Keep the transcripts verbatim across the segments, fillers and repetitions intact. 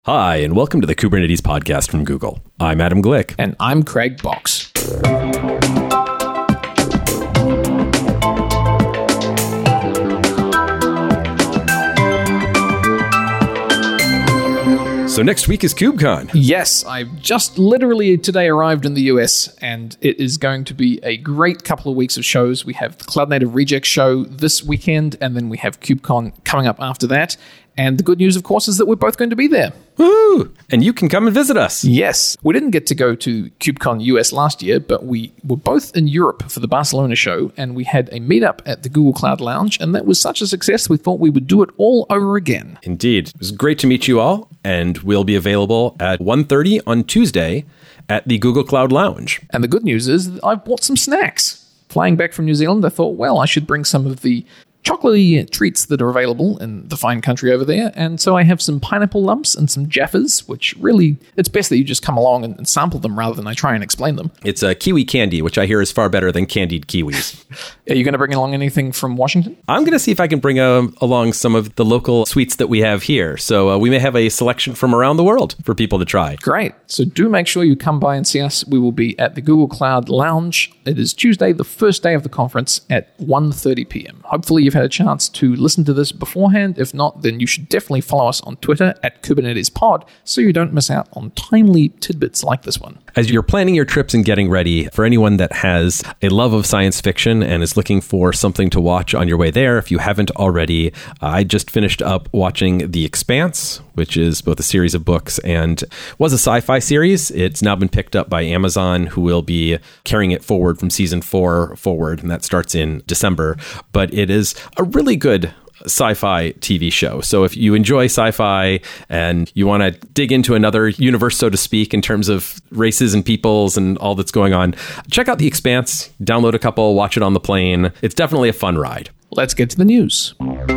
Hi, and welcome to the Kubernetes podcast from Google. I'm Adam Glick. And I'm Craig Box. So next week is KubeCon. Yes, I've just literally today arrived in the U S, and it is going to be a great couple of weeks of shows. We have the Cloud Native Reject show this weekend, and then we have KubeCon coming up after that. And the good news, of course, is that we're both going to be there. Woo! And you can come and visit us. Yes. We didn't get to go to KubeCon U S last year, but we were both in Europe for the Barcelona show, and we had a meetup at the Google Cloud Lounge, and that was such a success, we thought we would do it all over again. Indeed. It was great to meet you all, and we'll be available at one thirty on Tuesday at the Google Cloud Lounge. And the good news is that I've bought some snacks. Flying back from New Zealand, I thought, well, I should bring some of the chocolatey treats that are available in the fine country over there. And so I have some pineapple lumps and some Jaffas, which really, it's best that you just come along and, and sample them rather than I try and explain them. It's a kiwi candy, which I hear is far better than candied kiwis. Are you going to bring along anything from Washington? I'm going to see if I can bring uh, along some of the local sweets that we have here. So uh, we may have a selection from around the world for people to try. Great. So do make sure you come by and see us. We will be at the Google Cloud Lounge. It is Tuesday, the first day of the conference at one thirty p.m. Hopefully you've had a chance to listen to this beforehand. If not, then you should definitely follow us on Twitter at Kubernetes Pod so you don't miss out on timely tidbits like this one. As you're planning your trips and getting ready, for anyone that has a love of science fiction and is looking for something to watch on your way there, if you haven't already, I just finished up watching The Expanse, which is both a series of books and was a sci-fi series. It's now been picked up by Amazon, who will be carrying it forward from season four forward, and that starts in December. But it is a really good sci-fi T V show. So if you enjoy sci-fi and you want to dig into another universe, so to speak, in terms of races and peoples and all that's going on, check out The Expanse, download a couple, watch it on the plane. It's definitely a fun ride. Let's get to the news.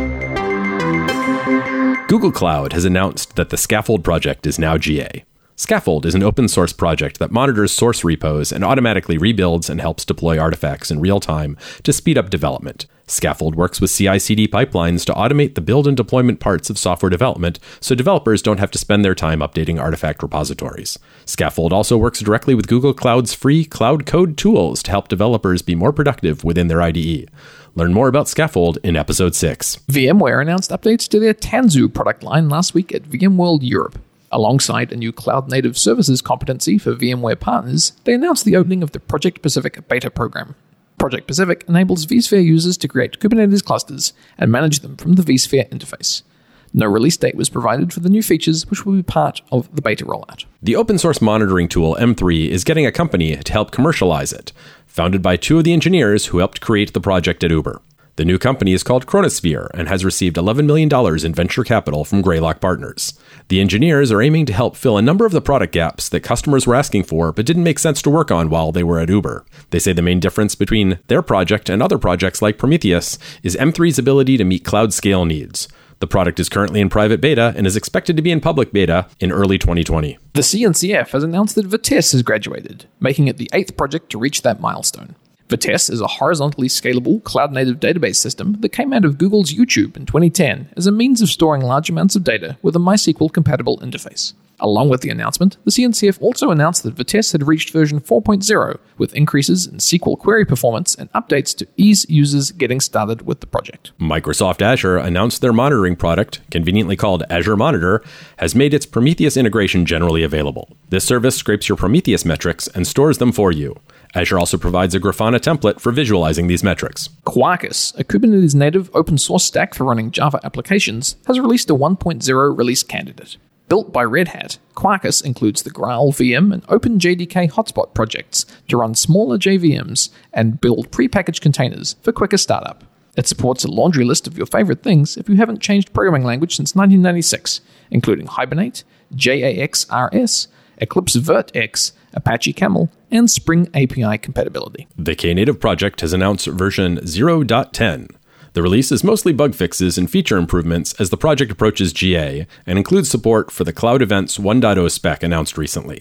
Google Cloud has announced that the Scaffold project is now G A. Scaffold is an open source project that monitors source repos and automatically rebuilds and helps deploy artifacts in real time to speed up development. Scaffold works with C I C D pipelines to automate the build and deployment parts of software development so developers don't have to spend their time updating artifact repositories. Scaffold also works directly with Google Cloud's free Cloud Code tools to help developers be more productive within their I D E. Learn more about Scaffold in episode six. VMware announced updates to their Tanzu product line last week at VMworld Europe. Alongside a new cloud-native services competency for VMware partners, they announced the opening of the Project Pacific beta program. Project Pacific enables vSphere users to create Kubernetes clusters and manage them from the vSphere interface. No release date was provided for the new features, which will be part of the beta rollout. The open source monitoring tool M three is getting a company to help commercialize it, founded by two of the engineers who helped create the project at Uber. The new company is called Chronosphere and has received eleven million dollars in venture capital from Greylock Partners. The engineers are aiming to help fill a number of the product gaps that customers were asking for but didn't make sense to work on while they were at Uber. They say the main difference between their project and other projects like Prometheus is M three's ability to meet cloud scale needs. The product is currently in private beta and is expected to be in public beta in early twenty twenty. The C N C F has announced that Vitess has graduated, making it the eighth project to reach that milestone. Vitess is a horizontally scalable cloud-native database system that came out of Google's YouTube in twenty ten as a means of storing large amounts of data with a MySQL-compatible interface. Along with the announcement, the C N C F also announced that Vitess had reached version four point oh, with increases in S Q L query performance and updates to ease users getting started with the project. Microsoft Azure announced their monitoring product, conveniently called Azure Monitor, has made its Prometheus integration generally available. This service scrapes your Prometheus metrics and stores them for you. Azure also provides a Grafana template for visualizing these metrics. Quarkus, a Kubernetes native open source stack for running Java applications, has released a one point oh release candidate. Built by Red Hat, Quarkus includes the Graal V M and OpenJDK hotspot projects to run smaller J V Ms and build prepackaged containers for quicker startup. It supports a laundry list of your favorite things if you haven't changed programming language since nineteen ninety-six, including Hibernate, J A X R S, Eclipse VertX, Apache Camel, and Spring A P I compatibility. The Knative project has announced version zero point ten. The release is mostly bug fixes and feature improvements as the project approaches G A and includes support for the Cloud Events one point oh spec announced recently.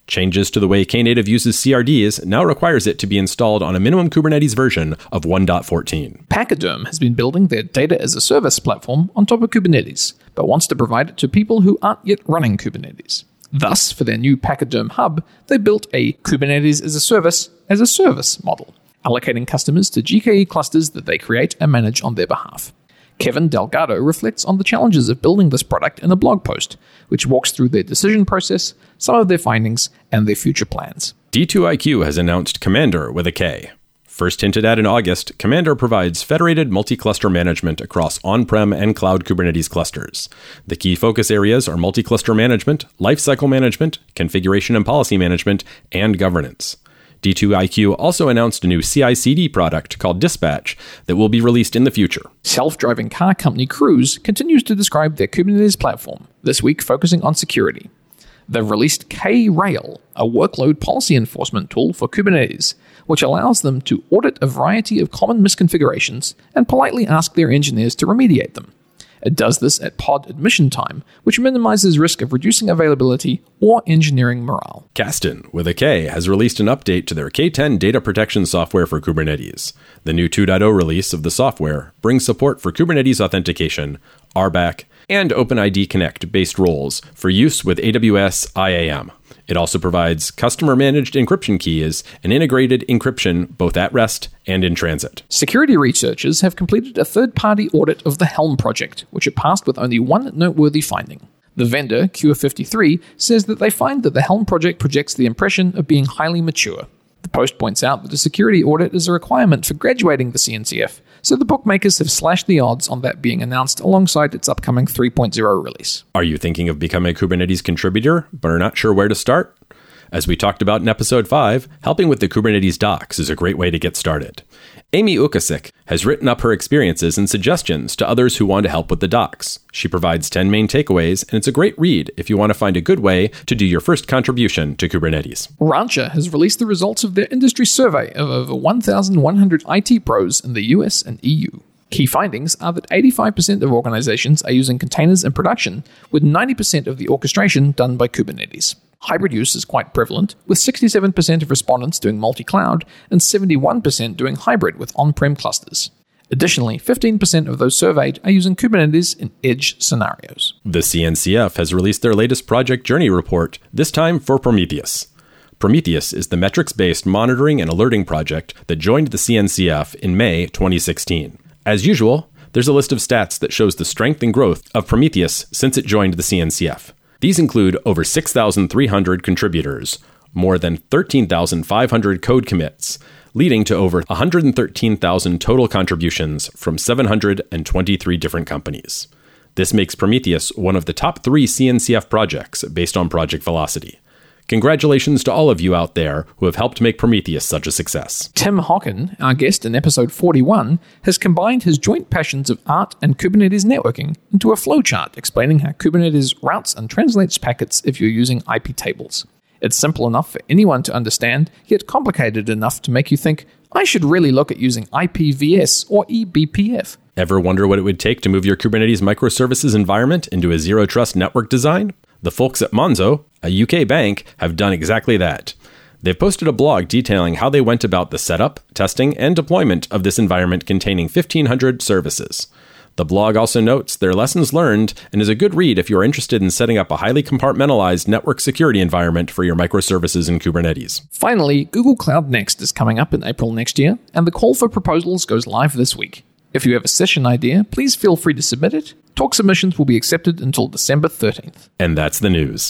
Changes to the way Knative uses C R Ds now requires it to be installed on a minimum Kubernetes version of one point fourteen. Pachyderm has been building their data as a service platform on top of Kubernetes, but wants to provide it to people who aren't yet running Kubernetes. Thus, for their new Pachyderm hub, they built a Kubernetes as a service as a service model, allocating customers to G K E clusters that they create and manage on their behalf. Kevin Delgado reflects on the challenges of building this product in a blog post, which walks through their decision process, some of their findings, and their future plans. D two I Q has announced Commander with a K. First hinted at in August, Commander provides federated multi-cluster management across on-prem and cloud Kubernetes clusters. The key focus areas are multi-cluster management, lifecycle management, configuration and policy management, and governance. D two I Q also announced a new C I C D product called Dispatch that will be released in the future. Self-driving car company Cruise continues to describe their Kubernetes platform, this week focusing on security. They've released K-Rail, a workload policy enforcement tool for Kubernetes, which allows them to audit a variety of common misconfigurations and politely ask their engineers to remediate them. It does this at pod admission time, which minimizes risk of reducing availability or engineering morale. Kasten, with a K, has released an update to their K ten data protection software for Kubernetes. The new two point oh release of the software brings support for Kubernetes authentication, R B A C, and OpenID Connect-based roles for use with A W S I A M. It also provides customer-managed encryption keys and integrated encryption both at rest and in transit. Security researchers have completed a third-party audit of the Helm project, which it passed with only one noteworthy finding. The vendor, Q fifty-three, says that they find that the Helm project projects the impression of being highly mature. The post points out that a security audit is a requirement for graduating the C N C F, so the bookmakers have slashed the odds on that being announced alongside its upcoming three point oh release. Are you thinking of becoming a Kubernetes contributor, but are not sure where to start? As we talked about in episode five, helping with the Kubernetes docs is a great way to get started. Amy Ukasik has written up her experiences and suggestions to others who want to help with the docs. She provides ten main takeaways, and it's a great read if you want to find a good way to do your first contribution to Kubernetes. Rancher has released the results of their industry survey of over one thousand one hundred I T pros in the U S and E U. Key findings are that eighty-five percent of organizations are using containers in production, with ninety percent of the orchestration done by Kubernetes. Hybrid use is quite prevalent, with sixty-seven percent of respondents doing multi-cloud and seventy-one percent doing hybrid with on-prem clusters. Additionally, fifteen percent of those surveyed are using Kubernetes in edge scenarios. The C N C F has released their latest Project Journey report, this time for Prometheus. Prometheus is the metrics-based monitoring and alerting project that joined the C N C F in May twenty sixteen. As usual, there's a list of stats that shows the strength and growth of Prometheus since it joined the C N C F. These include over six thousand three hundred contributors, more than thirteen thousand five hundred code commits, leading to over one hundred thirteen thousand total contributions from seven hundred twenty-three different companies. This makes Prometheus one of the top three C N C F projects based on project velocity. Congratulations to all of you out there who have helped make Prometheus such a success. Tim Hocken, our guest in episode forty-one, has combined his joint passions of art and Kubernetes networking into a flowchart explaining how Kubernetes routes and translates packets if you're using I P tables. It's simple enough for anyone to understand, yet complicated enough to make you think, I should really look at using I P v S or E B P F. Ever wonder what it would take to move your Kubernetes microservices environment into a zero-trust network design? The folks at Monzo, a U K bank, have done exactly that. They've posted a blog detailing how they went about the setup, testing, and deployment of this environment containing fifteen hundred services. The blog also notes their lessons learned and is a good read if you are interested in setting up a highly compartmentalized network security environment for your microservices in Kubernetes. Finally, Google Cloud Next is coming up in April next year, and the call for proposals goes live this week. If you have a session idea, please feel free to submit it. Talk submissions will be accepted until December thirteenth. And that's the news.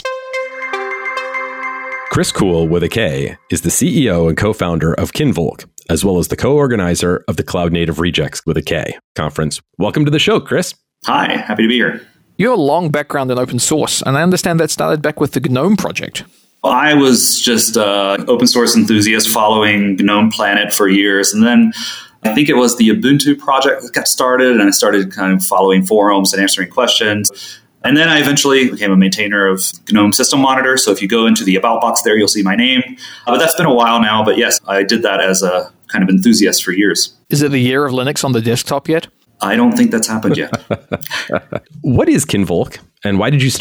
Chris Kuhl, with a K, is the C E O and co-founder of Kinvolk, as well as the co-organizer of the Cloud Native Rejects, with a K, conference. Welcome to the show, Chris. Hi, happy to be here. You have a long background in open source, and I understand that started back with the GNOME project. Well, I was just an open source enthusiast following GNOME Planet for years, and then I think it was the Ubuntu project that got started, and I started kind of following forums and answering questions. And then I eventually became a maintainer of GNOME System Monitor. So if you go into the About box there, you'll see my name. Uh, but that's been a while now. But yes, I did that as a kind of enthusiast for years. Is it the year of Linux on the desktop yet? I don't think that's happened yet. What is Kinvolk, and why did you start it?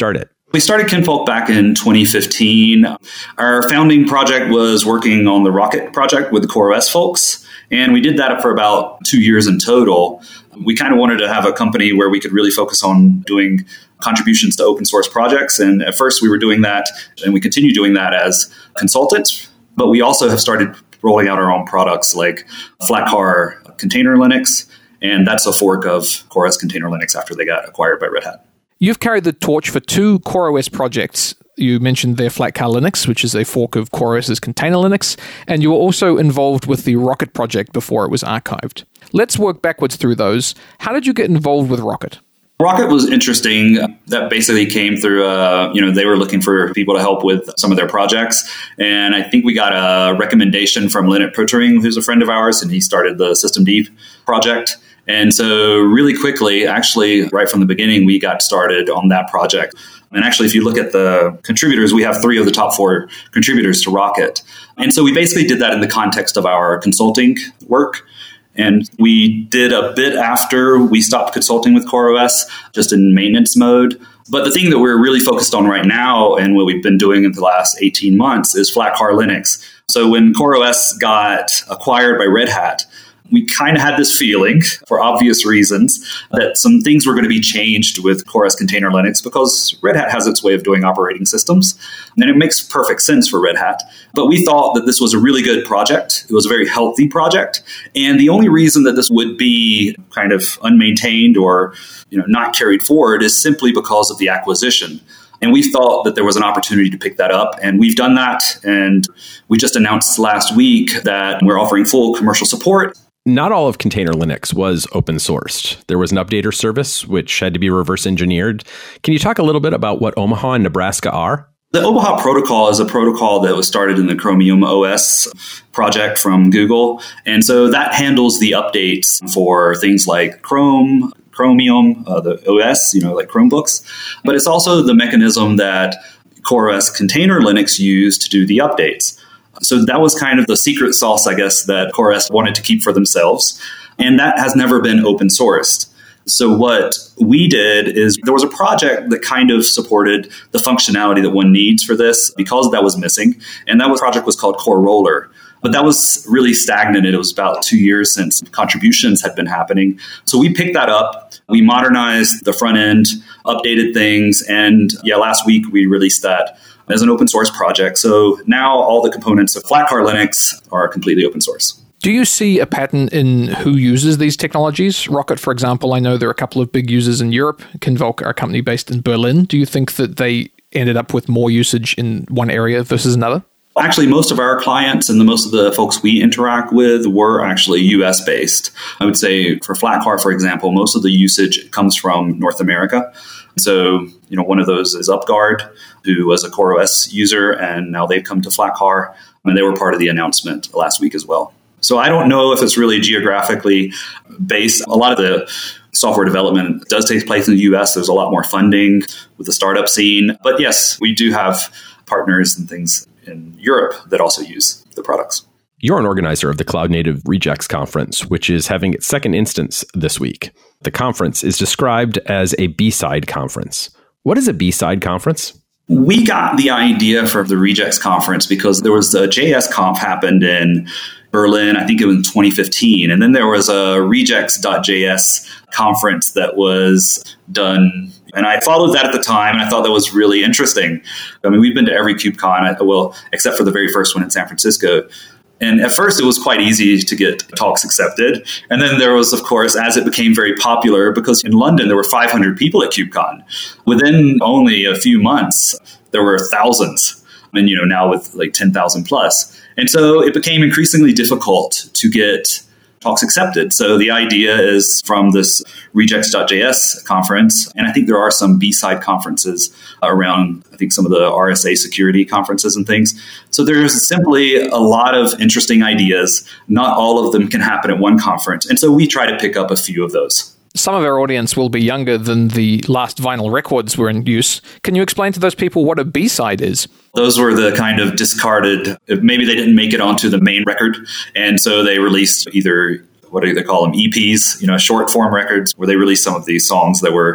We started Kinvolk back in twenty fifteen. Our founding project was working on the Rocket project with the CoreOS folks, and we did that for about two years in total. We kind of wanted to have a company where we could really focus on doing contributions to open source projects. And at first we were doing that, and we continue doing that as consultants. But we also have started rolling out our own products like Flatcar Container Linux, and that's a fork of CoreOS Container Linux after they got acquired by Red Hat. You've carried the torch for two CoreOS projects. You mentioned there Flatcar Linux, which is a fork of CoreOS's Container Linux, and you were also involved with the Rocket project before it was archived. Let's work backwards through those. How did you get involved with Rocket? Rocket was interesting. That basically came through, uh, you know, they were looking for people to help with some of their projects. And I think we got a recommendation from Lennart Poettering, who's a friend of ours, and he started the Systemd project. And so really quickly, actually, right from the beginning, we got started on that project. And actually, if you look at the contributors, we have three of the top four contributors to Rocket. And so we basically did that in the context of our consulting work. And we did a bit after we stopped consulting with CoreOS, just in maintenance mode. But the thing that we're really focused on right now, and what we've been doing in the last eighteen months, is Flatcar Linux. So when CoreOS got acquired by Red Hat, we kind of had this feeling, for obvious reasons, that some things were going to be changed with CoreOS Container Linux because Red Hat has its way of doing operating systems. And it makes perfect sense for Red Hat. But we thought that this was a really good project. It was a very healthy project. And the only reason that this would be kind of unmaintained or, you know, not carried forward is simply because of the acquisition. And we thought that there was an opportunity to pick that up. And we've done that. And we just announced last week that we're offering full commercial support. Not all of Container Linux was open sourced. There was an updater service, which had to be reverse engineered. Can you talk a little bit about what Omaha and Nebraska are? The Omaha protocol is a protocol that was started in the Chromium O S project from Google. And so that handles the updates for things like Chrome, Chromium, uh, the O S, you know, like Chromebooks. But it's also the mechanism that CoreOS Container Linux used to do the updates. So that was kind of the secret sauce, I guess, that CoreOS wanted to keep for themselves. And that has never been open sourced. So what we did is there was a project that kind of supported the functionality that one needs for this because that was missing. And that project was called CoreRoller. But that was really stagnant. It was about two years since contributions had been happening. So we picked that up. We modernized the front end, updated things. And yeah, last week we released that as an open source project. So now all the components of Flatcar Linux are completely open source. Do you see a pattern in who uses these technologies? Rocket, for example, I know there are a couple of big users in Europe. Kinvolk are a company based in Berlin. Do you think that they ended up with more usage in one area versus another? Actually, most of our clients and the most of the folks we interact with were actually U S based. I would say for Flatcar, for example, most of the usage comes from North America. So, you know, one of those is UpGuard, who was a CoreOS user, and now they've come to Flatcar, and they were part of the announcement last week as well. So I don't know if it's really geographically based. A lot of the software development does take place in the U S. There's a lot more funding with the startup scene. But yes, we do have partners and things in Europe that also use the products. You're an organizer of the Cloud Native Rejects Conference, which is having its second instance this week. The conference is described as a B-side conference. What is a B-side conference? We got the idea for the Rejects Conference because there was a J S Conf happened in Berlin, I think it was in twenty fifteen. And then there was a rejects dot J S conference that was done. And I followed that at the time, and I thought that was really interesting. I mean, we've been to every KubeCon, well, except for the very first one in San Francisco. And at first, it was quite easy to get talks accepted. And then there was, of course, as it became very popular, because in London, there were five hundred people at KubeCon. Within only a few months, there were thousands. And, you know, now with like ten thousand plus. And so it became increasingly difficult to get talks accepted. So the idea is from this rejects dot J S conference, and I think there are some B-side conferences around, I think some of the R S A security conferences and things. So there's simply a lot of interesting ideas. Not all of them can happen at one conference. And so we try to pick up a few of those. Some of our audience will be younger than the last vinyl records were in use. Can you explain to those people what a B-side is? Those were the kind of discarded, maybe they didn't make it onto the main record. And so they released either, what do they call them, E Ps, you know, short form records, where they released some of these songs that were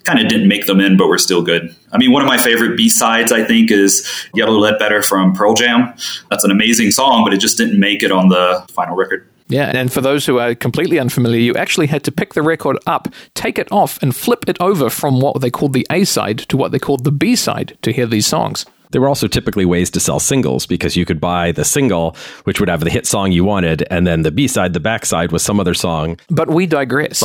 kind of didn't make them in, but were still good. I mean, one of my favorite B-sides, I think, is Yellow Ledbetter from Pearl Jam. That's an amazing song, but it just didn't make it on the final record. Yeah, and for those who are completely unfamiliar, you actually had to pick the record up, take it off, and flip it over from what they called the A-side to what they called the B-side to hear these songs. There were also typically ways to sell singles, because you could buy the single, which would have the hit song you wanted, and then the B-side, the backside, was some other song. But we digress.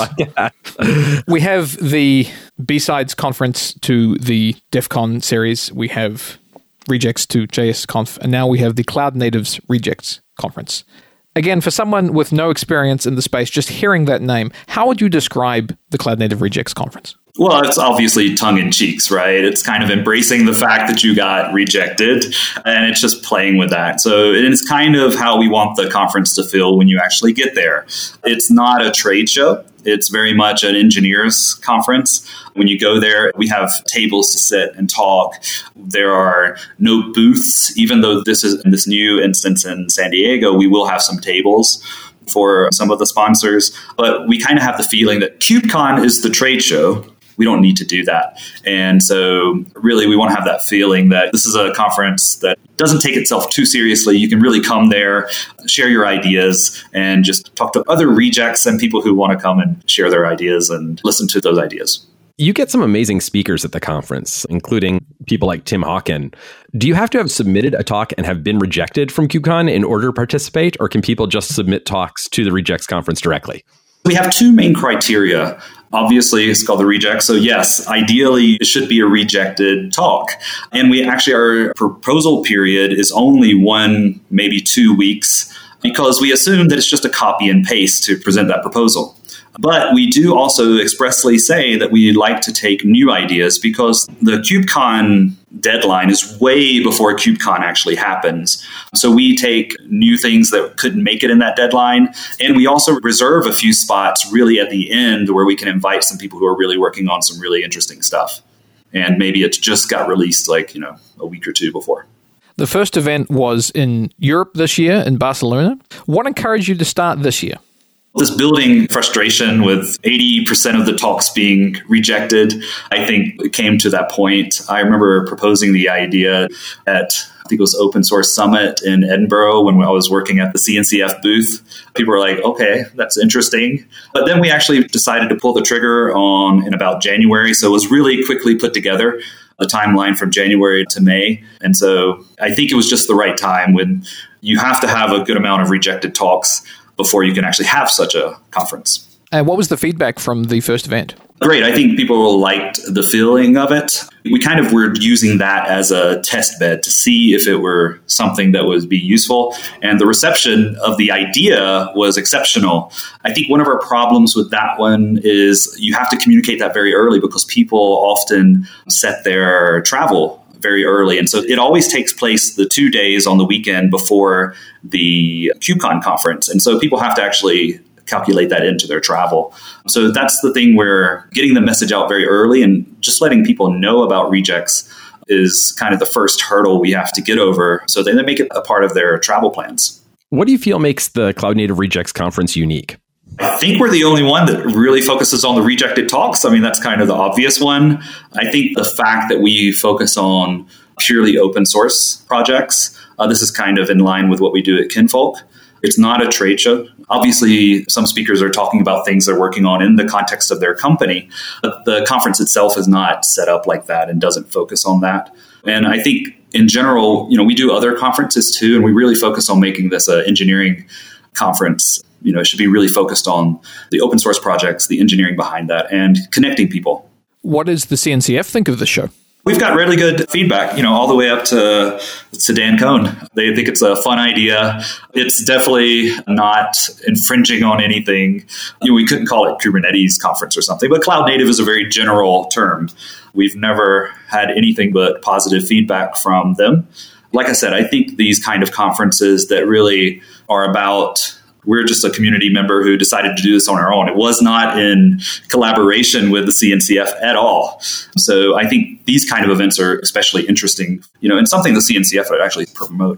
We have the B-sides conference to the DEF CON series. We have Rejects to J S Conf, and now we have the Cloud Natives Rejects conference. Again, for someone with no experience in the space, just hearing that name, how would you describe the Cloud Native Rejects conference? Well, it's obviously tongue-in-cheeks, right? It's kind of embracing the fact that you got rejected, and it's just playing with that. So it's kind of how we want the conference to feel when you actually get there. It's not a trade show. It's very much an engineers conference. When you go there, we have tables to sit and talk. There are no booths. Even though this is in this new instance in San Diego, we will have some tables for some of the sponsors. But we kind of have the feeling that KubeCon is the trade show. We don't need to do that. And so really, we want to have that feeling that this is a conference that doesn't take itself too seriously. You can really come there, share your ideas, and just talk to other rejects and people who want to come and share their ideas and listen to those ideas. You get some amazing speakers at the conference, including people like Tim Hawken. Do you have to have submitted a talk and have been rejected from KubeCon in order to participate, or can people just submit talks to the Rejects conference directly? We have two main criteria. Obviously, it's called the reject. So yes, ideally, it should be a rejected talk. And we actually, our proposal period is only one, maybe two weeks, because we assume that it's just a copy and paste to present that proposal. But we do also expressly say that we like to take new ideas, because the KubeCon deadline is way before KubeCon actually happens. So we take new things that couldn't make it in that deadline. And we also reserve a few spots really at the end where we can invite some people who are really working on some really interesting stuff. And maybe it just got released like, you know, a week or two before. The first event was in Europe this year, in Barcelona. What encouraged you to start this year? This building frustration with eighty percent of the talks being rejected, I think it came to that point. I remember proposing the idea at, I think it was Open Source Summit in Edinburgh when I was working at the C N C F booth. People were like, okay, that's interesting. But then we actually decided to pull the trigger on in about January. So it was really quickly put together, a timeline from January to May. And so I think it was just the right time when you have to have a good amount of rejected talks before you can actually have such a conference. And what was the feedback from the first event? Great. I think people liked the feeling of it. We kind of were using that as a test bed to see if it were something that would be useful. And the reception of the idea was exceptional. I think one of our problems with that one is you have to communicate that very early, because people often set their travel very early. And so it always takes place the two days on the weekend before the KubeCon conference. And so people have to actually calculate that into their travel. So that's the thing where getting the message out very early and just letting people know about rejects is kind of the first hurdle we have to get over so that they make it a part of their travel plans. What do you feel makes the Cloud Native Rejects conference unique? I think we're the only one that really focuses on the rejected talks. I mean, that's kind of the obvious one. I think the fact that we focus on purely open source projects, uh, this is kind of in line with what we do at Kinfolk. It's not a trade show. Obviously, some speakers are talking about things they're working on in the context of their company, but the conference itself is not set up like that and doesn't focus on that. And I think in general, you know, we do other conferences too, and we really focus on making this an engineering conference. You know, it should be really focused on the open source projects, the engineering behind that, and connecting people. What does the C N C F think of the show? We've got really good feedback, you know, all the way up to, to Dan Cohn. They think it's a fun idea. It's definitely not infringing on anything. You know, we couldn't call it Kubernetes conference or something, but cloud native is a very general term. We've never had anything but positive feedback from them. Like I said, I think these kind of conferences that really are about, we're just a community member who decided to do this on our own. It was not in collaboration with the C N C F at all. So I think these kind of events are especially interesting, you know, and something the C N C F would actually promote.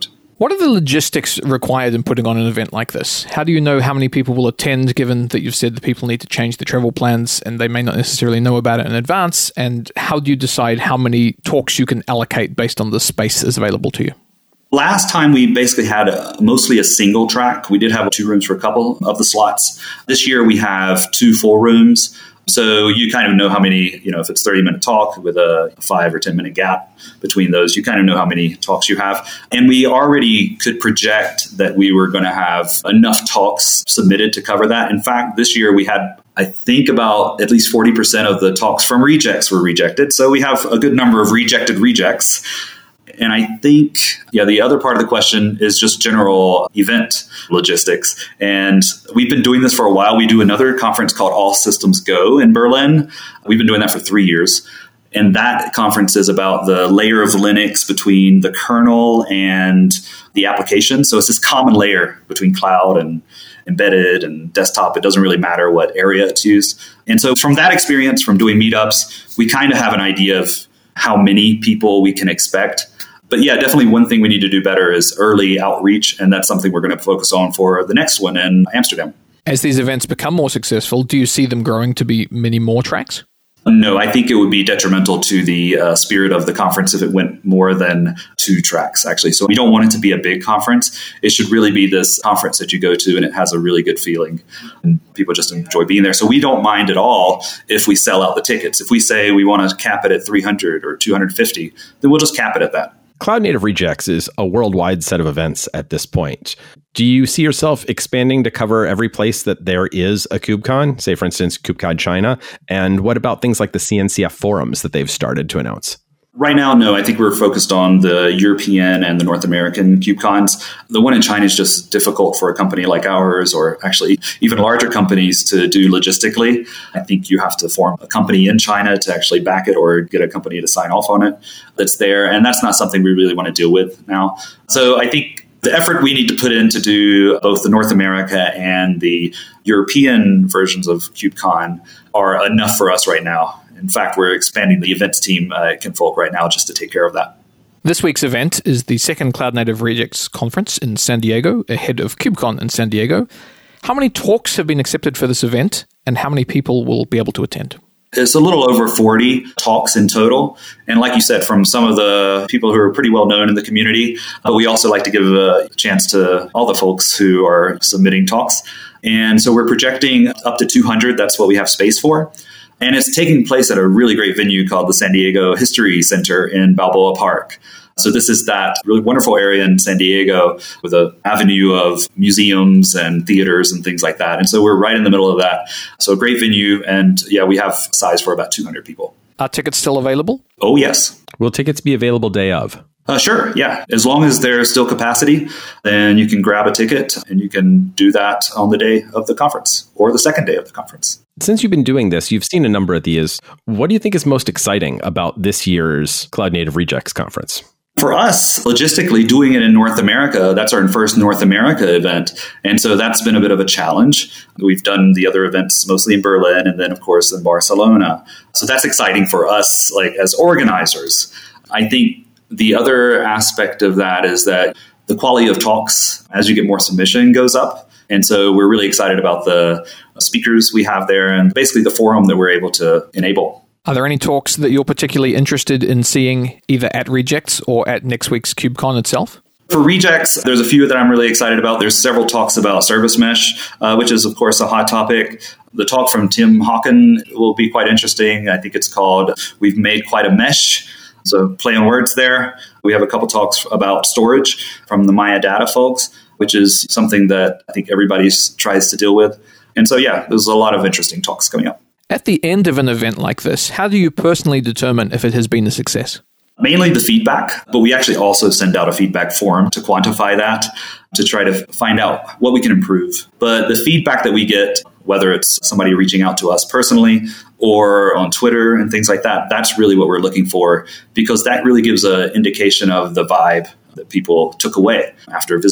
What are the logistics required in putting on an event like this? How do you know how many people will attend, given that you've said that people need to change their travel plans and they may not necessarily know about it in advance? And how do you decide how many talks you can allocate based on the space that's available to you? Last time we basically had a, mostly a single track. We did have two rooms for a couple of the slots. This year we have two full rooms. So you kind of know how many, you know, if it's thirty minute talk with a five or ten minute gap between those, you kind of know how many talks you have. And we already could project that we were going to have enough talks submitted to cover that. In fact, this year we had, I think about at least forty percent of the talks from rejects were rejected. So we have a good number of rejected rejects. And I think, yeah, the other part of the question is just general event logistics. And we've been doing this for a while. We do another conference called All Systems Go in Berlin. We've been doing that for three years. And that conference is about the layer of Linux between the kernel and the application. So it's this common layer between cloud and embedded and desktop. It doesn't really matter what area it's used. And so from that experience, from doing meetups, we kind of have an idea of how many people we can expect. But yeah, definitely one thing we need to do better is early outreach. And that's something we're going to focus on for the next one in Amsterdam. As these events become more successful, do you see them growing to be many more tracks? No, I think it would be detrimental to the uh, spirit of the conference if it went more than two tracks, actually. So we don't want it to be a big conference. It should really be this conference that you go to and it has a really good feeling and people just enjoy being there. So we don't mind at all if we sell out the tickets. If we say we want to cap it at three hundred or two hundred fifty, then we'll just cap it at that. Cloud Native Rejects is a worldwide set of events at this point. Do you see yourself expanding to cover every place that there is a KubeCon, say, for instance, KubeCon China? And what about things like the C N C F forums that they've started to announce? Right now, no. I think we're focused on the European and the North American KubeCons. The one in China is just difficult for a company like ours, or actually even larger companies, to do logistically. I think you have to form a company in China to actually back it or get a company to sign off on it that's there. And that's not something we really want to deal with now. So I think the effort we need to put in to do both the North America and the European versions of KubeCon are enough for us right now. In fact, we're expanding the events team at Kinvolk right now just to take care of that. This week's event is the second Cloud Native Rejects conference in San Diego, ahead of KubeCon in San Diego. How many talks have been accepted for this event, and how many people will be able to attend? It's a little over forty talks in total. And like you said, from some of the people who are pretty well known in the community, but we also like to give a chance to all the folks who are submitting talks. And so we're projecting up to two hundred. That's what we have space for. And it's taking place at a really great venue called the San Diego History Center in Balboa Park. So this is that really wonderful area in San Diego with an avenue of museums and theaters and things like that. And so we're right in the middle of that. So a great venue. And yeah, we have size for about two hundred people. Are tickets still available? Oh, yes. Will tickets be available day of? Uh, sure. Yeah. As long as there's still capacity, then you can grab a ticket and you can do that on the day of the conference or the second day of the conference. Since you've been doing this, you've seen a number of these. What do you think is most exciting about this year's Cloud Native Rejects conference? For us, logistically, doing it in North America, that's our first North America event. And so that's been a bit of a challenge. We've done the other events mostly in Berlin and then, of course, in Barcelona. So that's exciting for us, like as organizers. I think the other aspect of that is that the quality of talks, as you get more submission, goes up. And so we're really excited about the speakers we have there and basically the forum that we're able to enable. Are there any talks that you're particularly interested in seeing either at Rejects or at next week's KubeCon itself? For Rejects, there's a few that I'm really excited about. There's several talks about service mesh, uh, which is, of course, a hot topic. The talk from Tim Hawken will be quite interesting. I think it's called We've Made Quite a Mesh. So play on words there. We have a couple talks about storage from the Maya Data folks, which is something that I think everybody tries to deal with. And so, yeah, there's a lot of interesting talks coming up. At the end of an event like this, how do you personally determine if it has been a success? Mainly the feedback, but we actually also send out a feedback form to quantify that, to try to find out what we can improve. But the feedback that we get, whether it's somebody reaching out to us personally or on Twitter and things like that, that's really what we're looking for, because that really gives an indication of the vibe that people took away after visiting.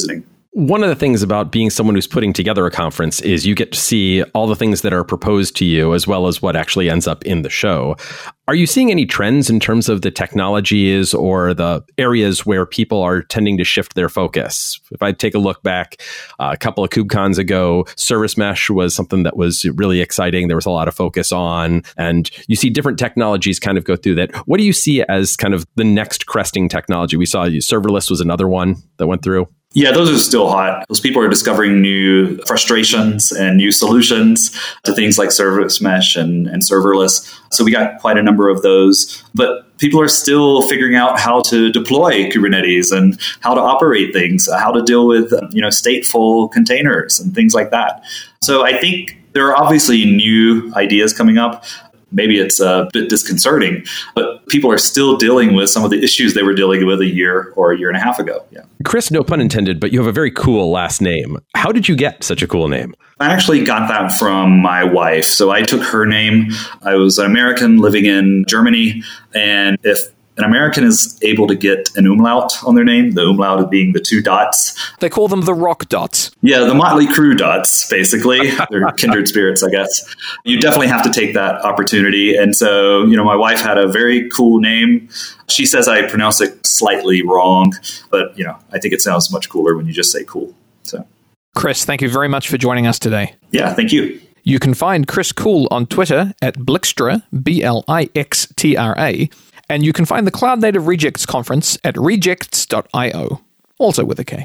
One of the things about being someone who's putting together a conference is you get to see all the things that are proposed to you as well as what actually ends up in the show. Are you seeing any trends in terms of the technologies or the areas where people are tending to shift their focus? If I take a look back uh, a couple of KubeCons ago, Service Mesh was something that was really exciting. There was a lot of focus on, and you see different technologies kind of go through that. What do you see as kind of the next cresting technology? We saw serverless was another one that went through. Yeah, those are still hot. Those people are discovering new frustrations and new solutions to things like Service Mesh and, and serverless. So we got quite a number of those. But people are still figuring out how to deploy Kubernetes and how to operate things, how to deal with you know stateful containers and things like that. So I think there are obviously new ideas coming up. Maybe it's a bit disconcerting, but people are still dealing with some of the issues they were dealing with a year or a year and a half ago. Yeah. Chris, no pun intended, but you have a very cool last name. How did you get such a cool name? I actually got that from my wife. So I took her name. I was an American living in Germany. And if an American is able to get an umlaut on their name, the umlaut being the two dots. They call them the rock dots. Yeah, the Motley Crue dots, basically. They're kindred spirits, I guess. You definitely have to take that opportunity. And so, you know, my wife had a very cool name. She says I pronounce it slightly wrong, but, you know, I think it sounds much cooler when you just say cool. So, Chris, thank you very much for joining us today. Yeah, thank you. You can find Chris Cool on Twitter at Blixtra, B L I X T R A. And you can find the Cloud Native Rejects conference at rejects dot io, also with a K.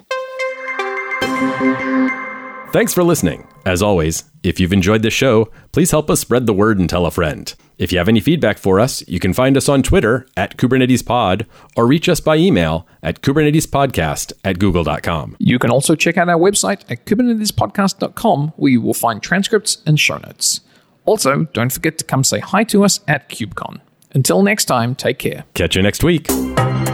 Thanks for listening. As always, if you've enjoyed this show, please help us spread the word and tell a friend. If you have any feedback for us, you can find us on Twitter at KubernetesPod or reach us by email at kubernetespodcast at google dot com. You can also check out our website at kubernetes podcast dot com, where you will find transcripts and show notes. Also, don't forget to come say hi to us at KubeCon. Until next time, take care. Catch you next week.